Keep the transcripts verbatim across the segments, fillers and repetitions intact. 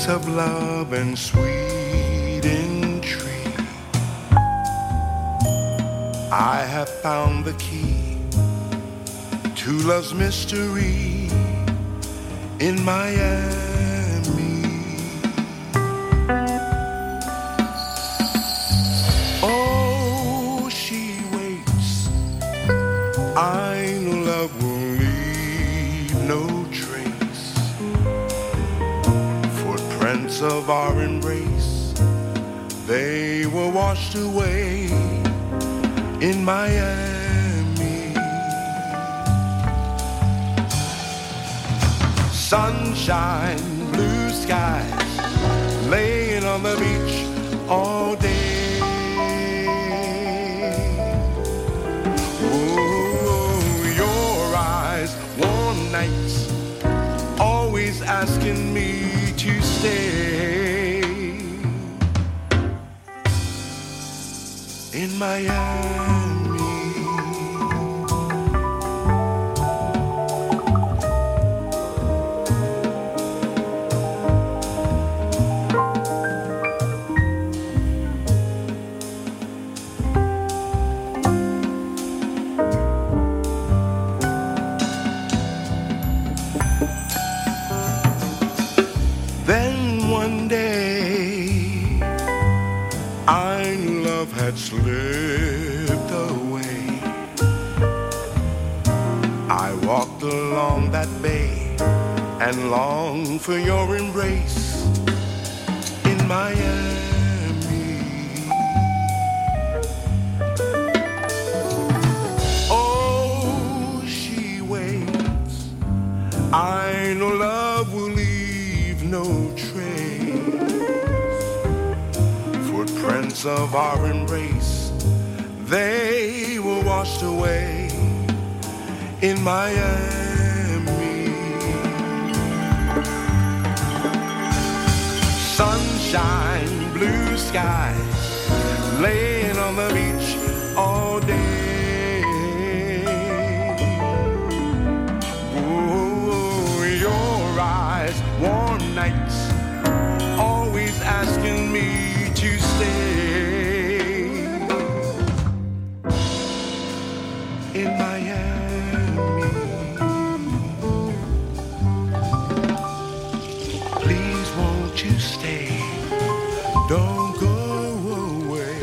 peace of love and sweet intrigue. I have found the key to love's mystery in Miami. Oh, she waits. I know love will leave no trace. Footprints of our embrace, they were washed away in Miami. Sunshine, blue skies, laying on the beach all day. Oh, your eyes, warm nights, always asking me to stay in Miami. Then one day I knew love had slipped away. I walked along that bay and longed for your embrace in Miami. Oh, she waits. I know love will leave no trace. Footprints of our embrace, they were washed away in Miami. Sunshine, blue skies, laying on the beach all day. Oh, your eyes, warm nights, always asking me to stay in Miami. Please won't you stay, don't go away.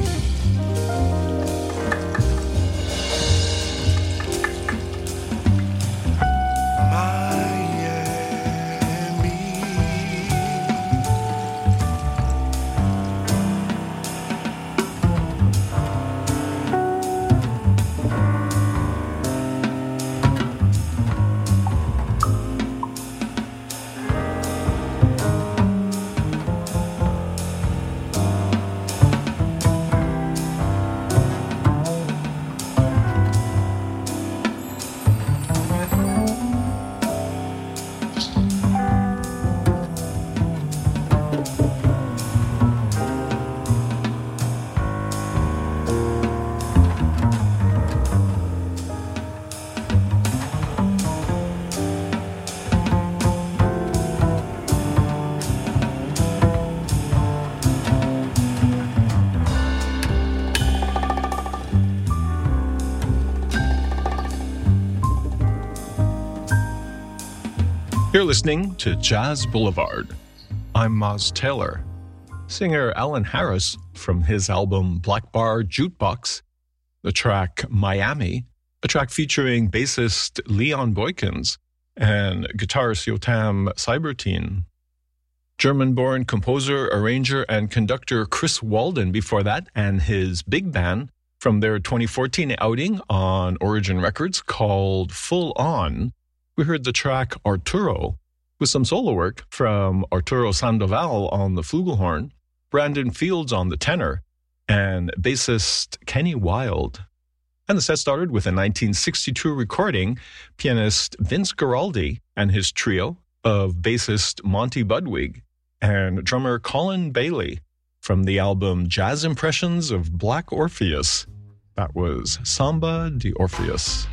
You're listening to Jazz Boulevard. I'm Moz Taylor. Singer Alan Harris, from his album Black Bar Jukebox, the track Miami, a track featuring bassist Leon Boykins and guitarist Yotam Cybertine. German-born composer, arranger, and conductor Chris Walden before that, and his big band from their twenty fourteen outing on Origin Records called Full On. We heard the track Arturo, with some solo work from Arturo Sandoval on the flugelhorn, Brandon Fields on the tenor, and bassist Kenny Wilde. And the set started with a nineteen sixty-two recording, pianist Vince Guaraldi and his trio of bassist Monty Budwig and drummer Colin Bailey from the album Jazz Impressions of Black Orpheus. That was Samba de Orpheus.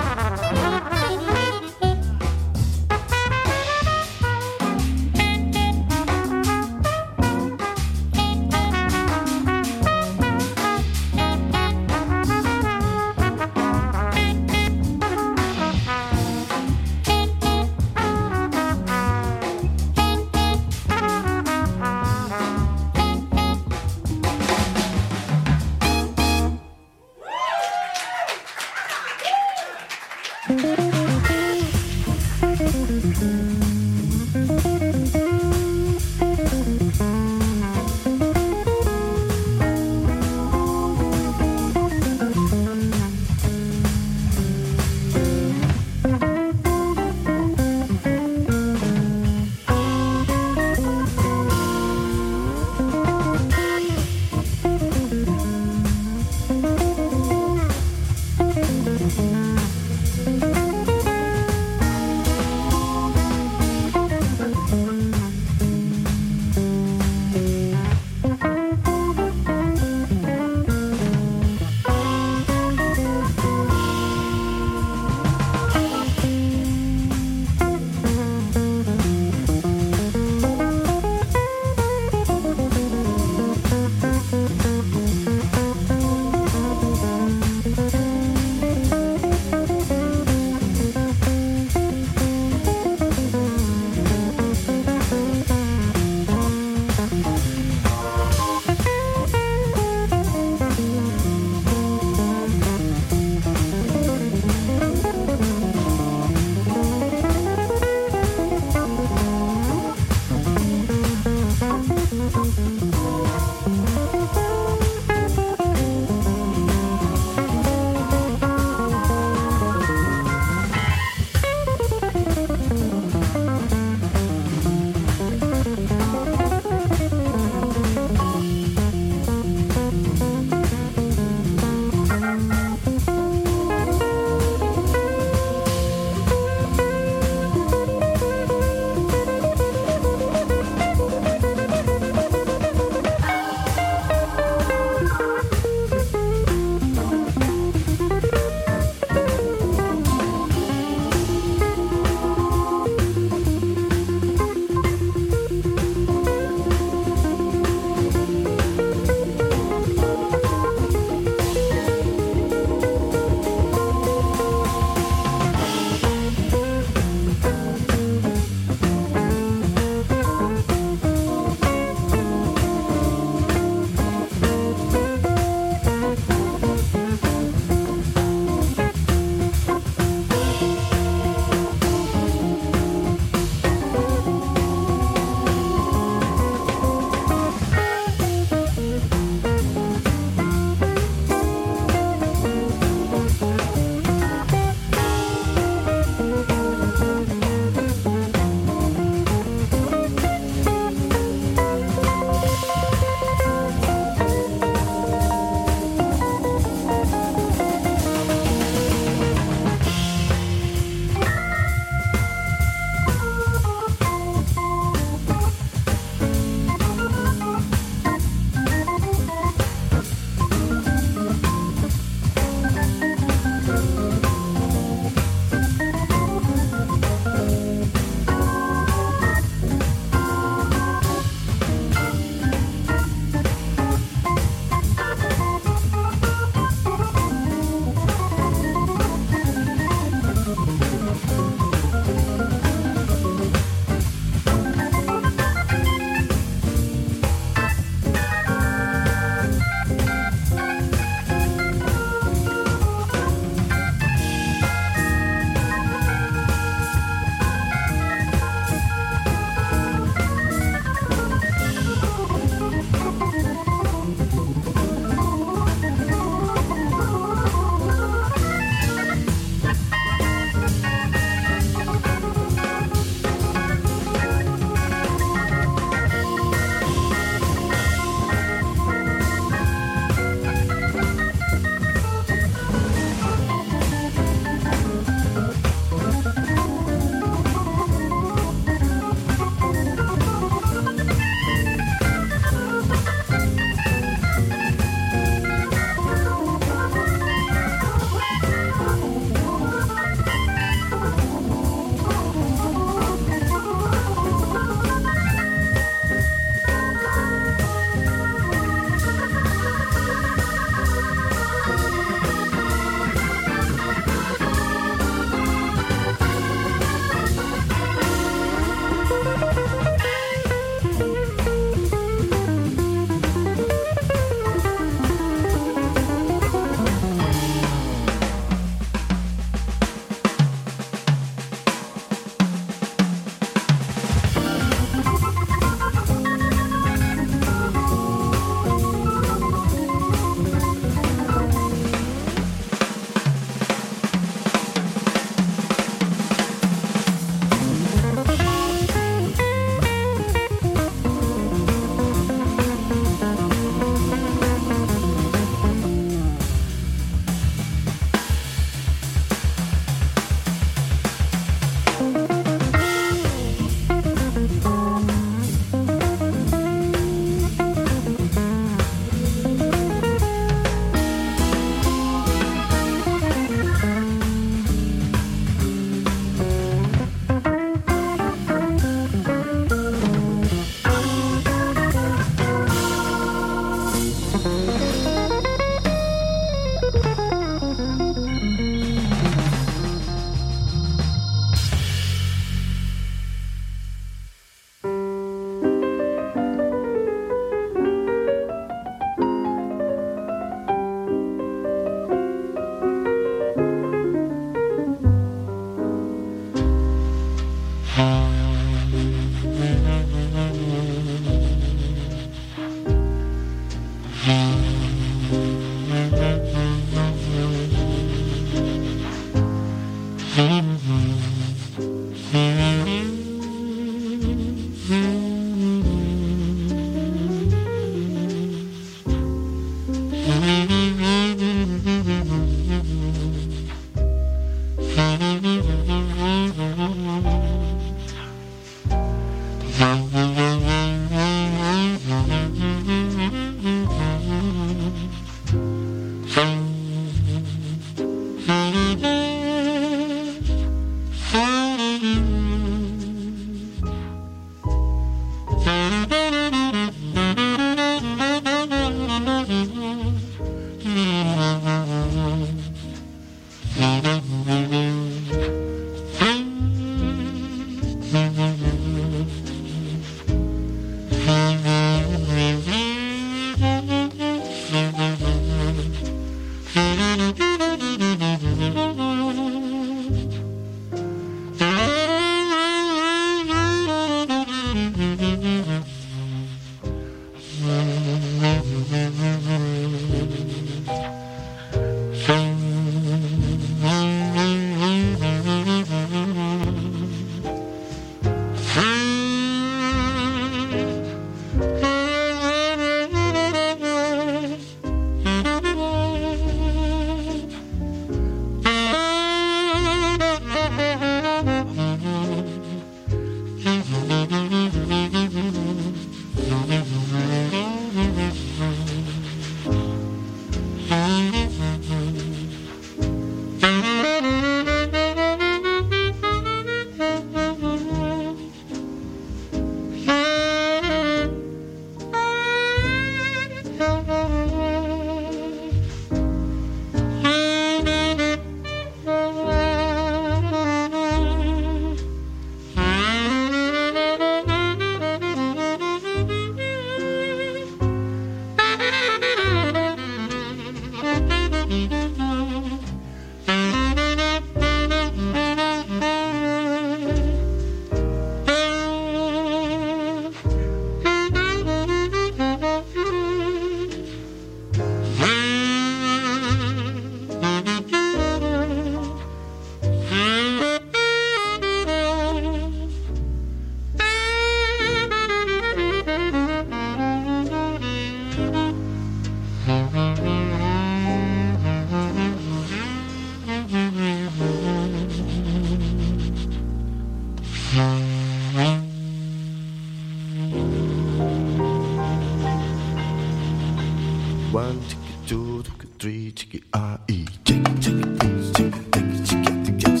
One, chicky, two, chicky, three, chicky, ah, e. Chicky, chicky, chicky, chicky, chicky, chicky,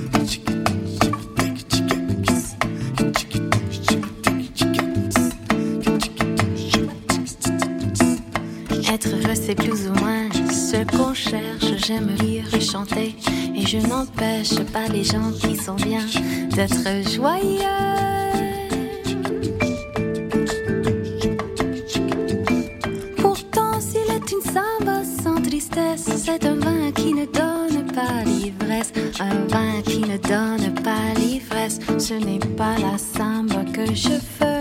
Être heureux, c'est plus ou moins ce qu'on cherche. J'aime lire et chanter, et je n'empêche pas les gens qui sont bien d'être joyeux. Pourtant, s'il est une samba sans tristesse, c'est un vin qui ne donne pas l'ivresse. Un vin qui ne donne pas l'ivresse, ce n'est pas la samba que je veux.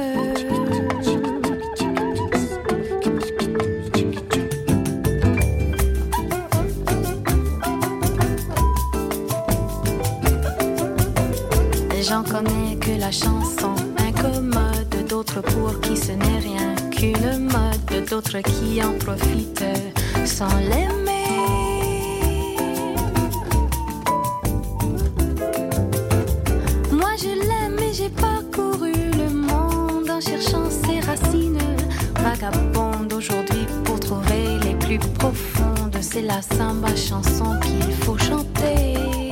J'en connais que la chanson incommode, d'autres pour qui ce n'est rien qu'une mode, d'autres qui en profitent sans l'aimer. Moi je l'aime et j'ai parcouru le monde en cherchant ses racines vagabondes aujourd'hui pour trouver les plus profondes. C'est la samba chanson qu'il faut chanter.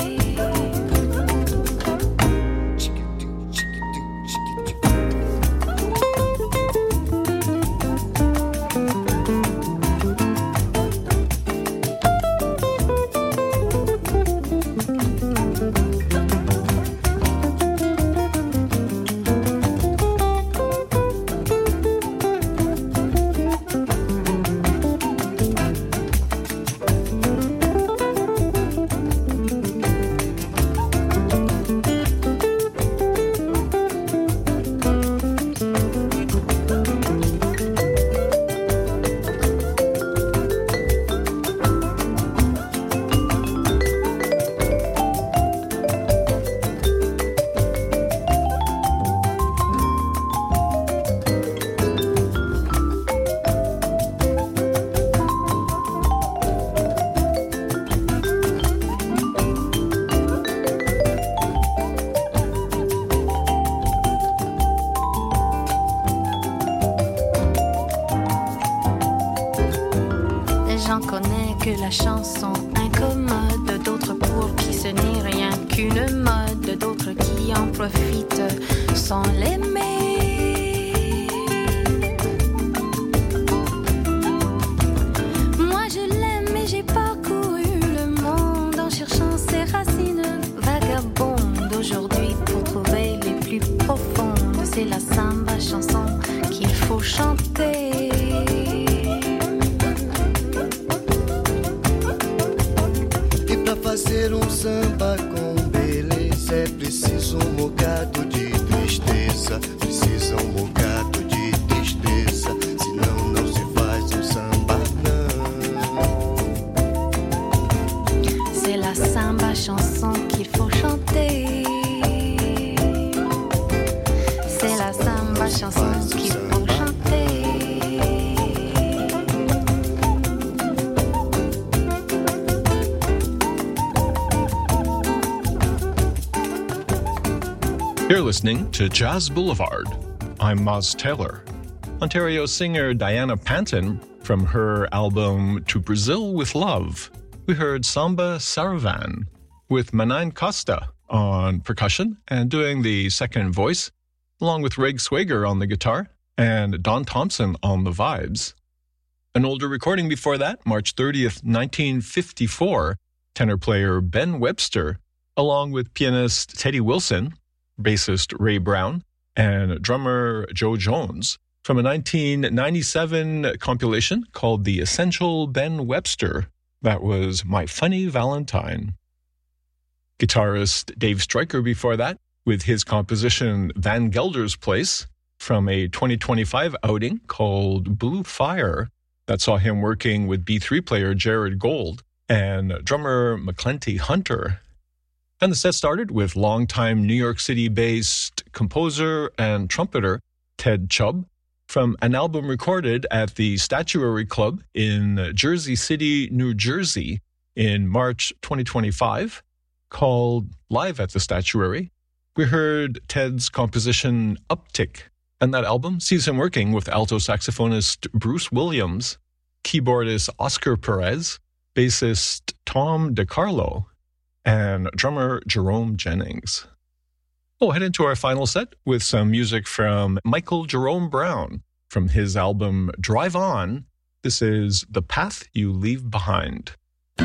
J'en connais que la chanson incommode, d'autres pour qui ce n'est rien qu'une mode, d'autres qui en profitent sans l'aimer. Moi je l'aime et j'ai parcouru le monde en cherchant ses racines vagabondes aujourd'hui pour trouver les plus profondes. C'est la samba chanson qu'il faut chanter. Fazer um samba com beleza é preciso um bocado de tristeza, precisa um bocado de tristeza, senão não se faz um samba não. C'est la samba chanson qu'il faut chanter. C'est la samba chanson qu'il faut chanter. You're listening to Jazz Boulevard. I'm Moz Taylor. Ontario singer Diana Panton, from her album To Brazil with Love, we heard Samba Saravan with Manine Costa on percussion and doing the second voice, along with Reg Swager on the guitar and Don Thompson on the vibes. An older recording before that, March thirtieth, nineteen fifty-four, tenor player Ben Webster, along with pianist Teddy Wilson, bassist Ray Brown, and drummer Joe Jones, from a nineteen ninety-seven compilation called The Essential Ben Webster. That was My Funny Valentine. Guitarist Dave Stryker before that, with his composition Van Gelder's Place, from a twenty twenty-five outing called Blue Fire, that saw him working with B three player Jared Gold and drummer McClenty Hunter. And the set started with longtime New York City-based composer and trumpeter Ted Chubb from an album recorded at the Statuary Club in Jersey City, New Jersey in March twenty twenty-five called Live at the Statuary. We heard Ted's composition Uptick, and that album sees him working with alto saxophonist Bruce Williams. keyboardist Oscar Perez, bassist Tom DiCarlo, and drummer Jerome Jennings. We'll head into our final set with some music from Michael Jerome Brown from his album Drive On. This is The Path You Leave Behind.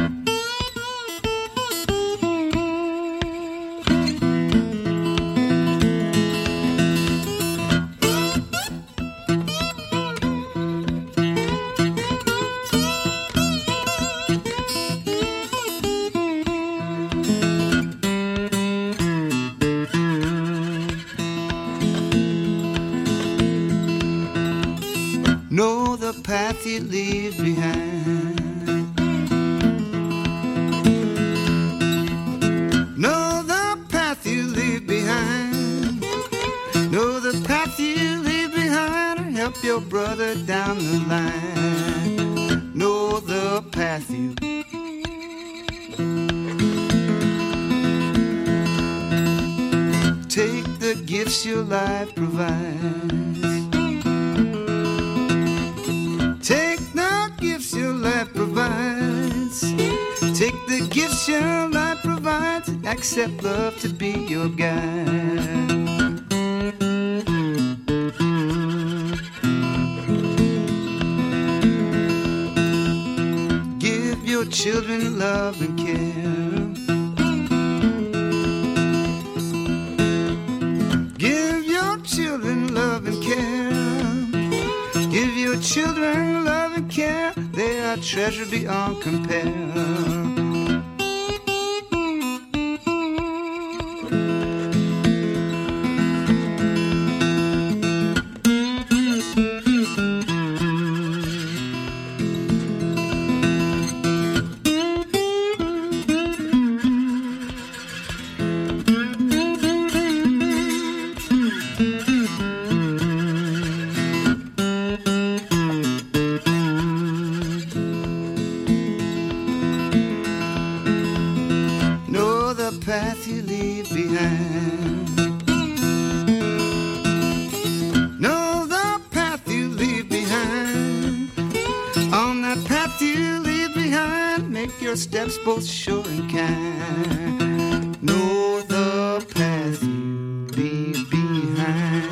Know the path you leave behind. Know the path you leave behind. Know the path you leave behind. Help your brother down the line. Know the path you. Take the gifts your life provides. Take the gifts your life provides. Take the gifts your life provides. Accept love to be your guide. Give your children love and care. Give your children love and care. Give your children love and care. They are treasure beyond compare. Path you leave behind. Know the path you leave behind. On that path you leave behind, make your steps both sure and kind. Know the path you leave behind.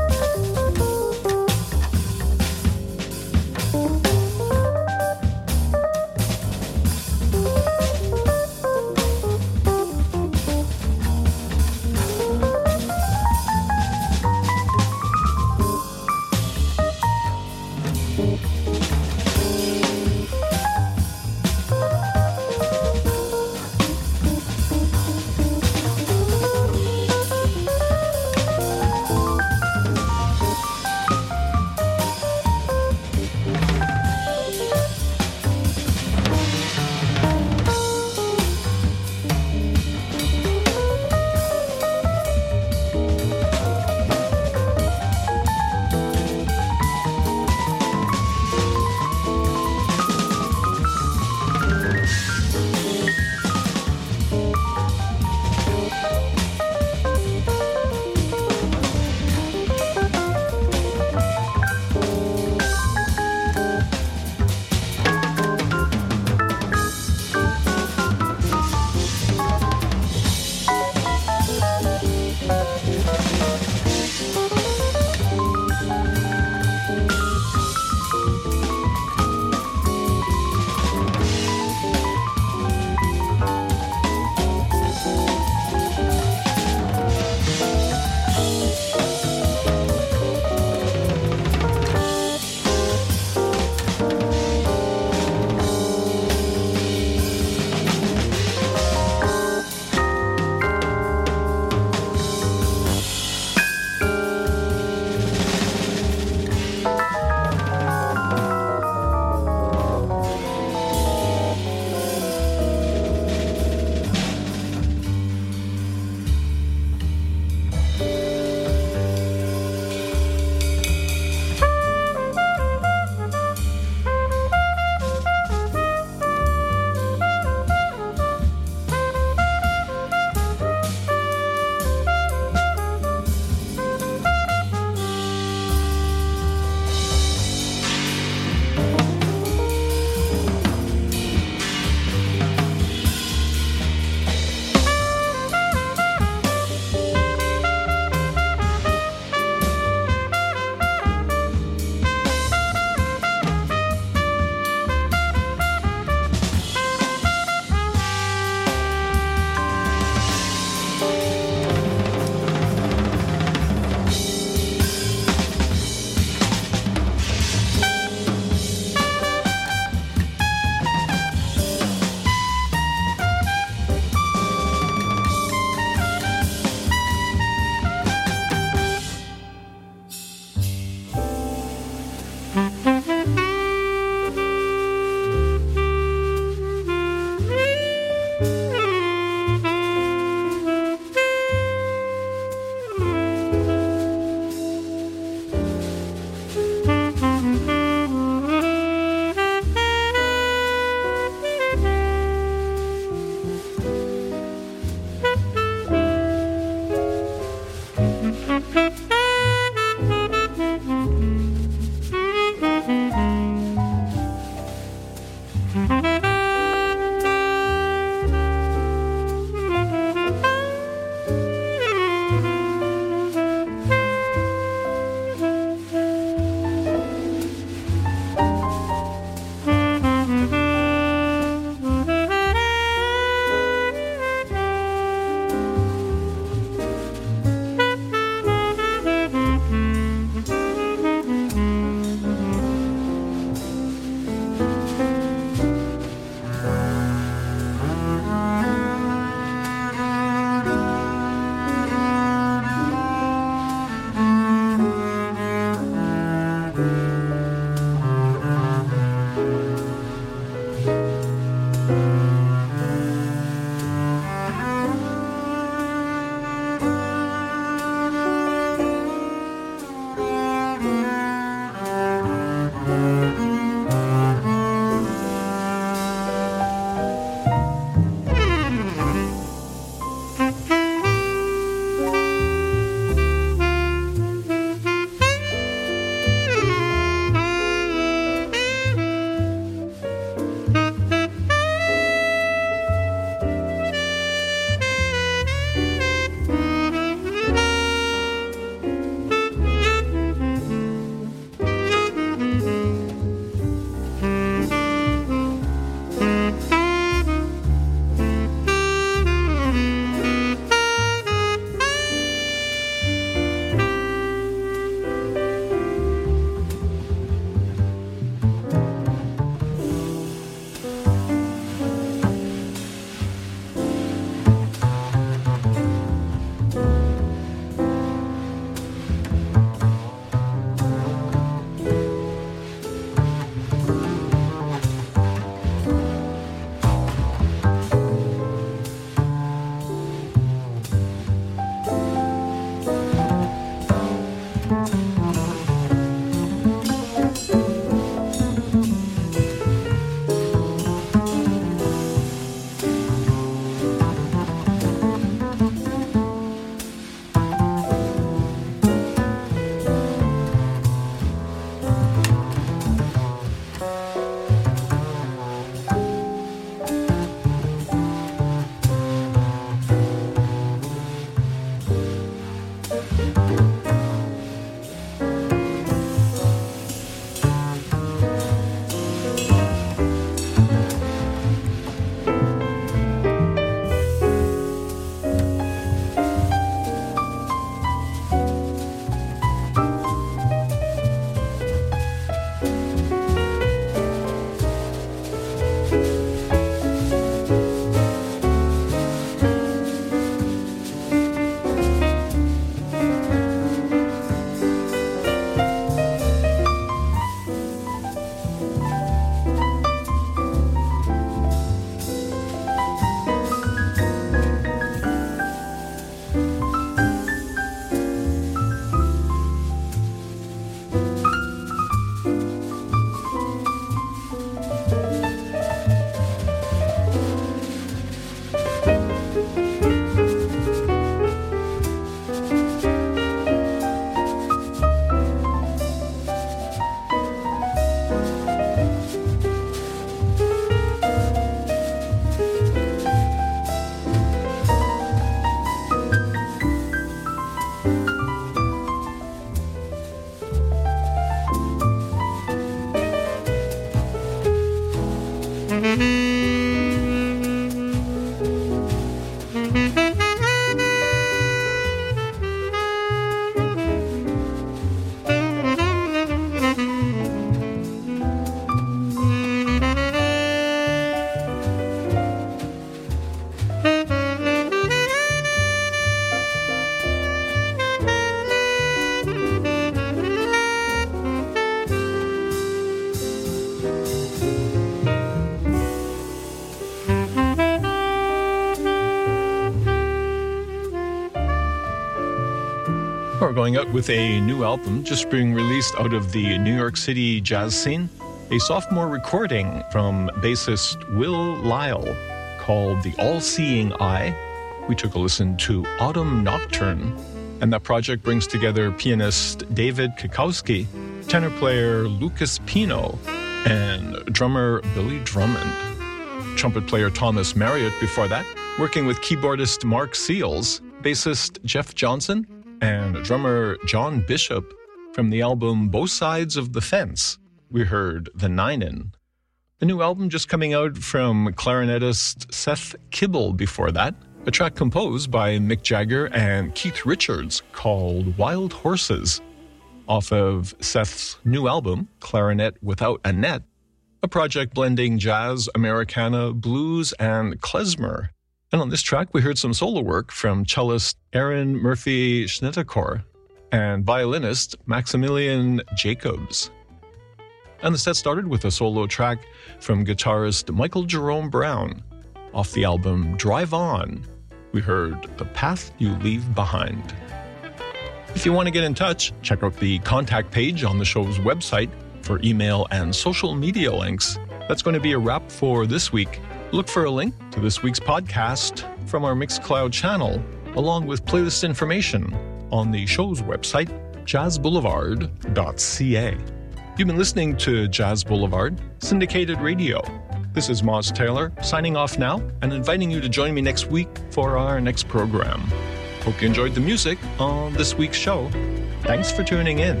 We're going out with a new album just being released out of the New York City jazz scene. A sophomore recording from bassist Will Lyle called The All-Seeing Eye. We took a listen to Autumn Nocturne, and that project brings together pianist David Kikowski, tenor player Lucas Pino, and drummer Billy Drummond. Trumpet player Thomas Marriott before that, working with keyboardist Mark Seals, bassist Jeff Johnson, and drummer John Bishop. From the album Both Sides of the Fence, we heard The Nine-In. The new album just coming out from clarinetist Seth Kibble before that, a track composed by Mick Jagger and Keith Richards called Wild Horses, off of Seth's new album, Clarinet Without a Net, a project blending jazz, Americana, blues, and klezmer. And on this track, we heard some solo work from cellist Aaron Murphy-Schnittekor and violinist Maximilian Jacobs. And the set started with a solo track from guitarist Michael Jerome Brown. Off the album Drive On, we heard The Path You Leave Behind. If you want to get in touch, check out the contact page on the show's website for email and social media links. That's going to be a wrap for this week. Look for a link to this week's podcast from our Mixcloud channel, along with playlist information on the show's website, jazz boulevard dot c a. You've been listening to Jazz Boulevard, syndicated radio. This is Moz Taylor, signing off now and inviting you to join me next week for our next program. Hope you enjoyed the music on this week's show. Thanks for tuning in.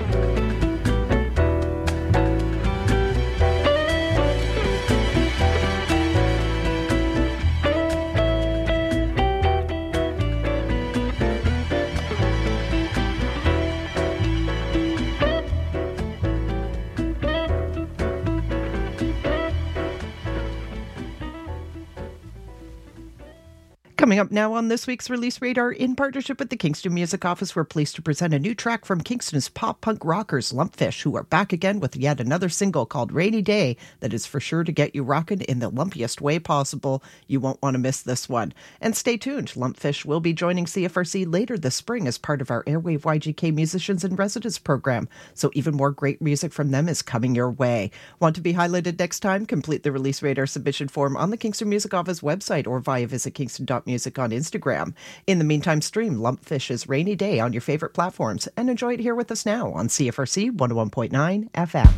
Coming up now on this week's Release Radar, in partnership with the Kingston Music Office, we're pleased to present a new track from Kingston's pop-punk rockers, Lumpfish, who are back again with yet another single called Rainy Day that is for sure to get you rocking in the lumpiest way possible. You won't want to miss this one. And stay tuned, Lumpfish will be joining C F R C later this spring as part of our Airwave Y G K Musicians in Residence program, so even more great music from them is coming your way. Want to be highlighted next time? Complete the Release Radar submission form on the Kingston Music Office website or via visit kingston dot music on Instagram. In the meantime, stream Lumpfish's Rainy Day on your favorite platforms and enjoy it here with us now on C F R C one oh one point nine F M.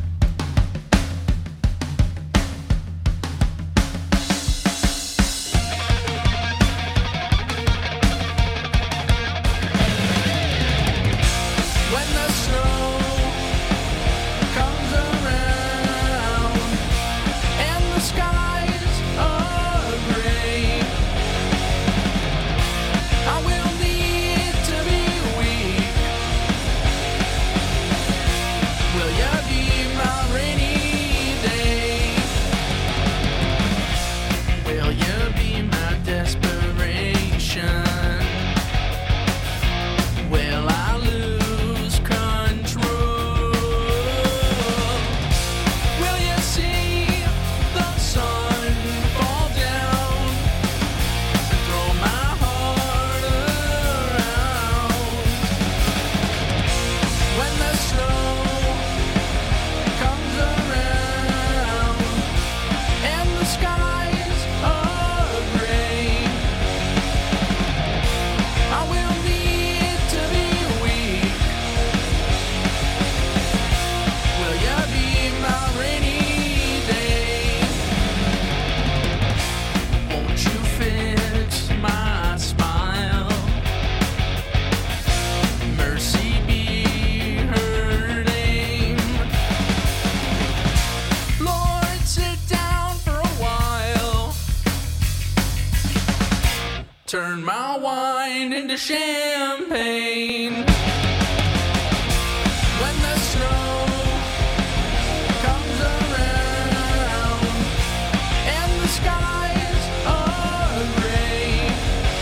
Turn my wine into champagne.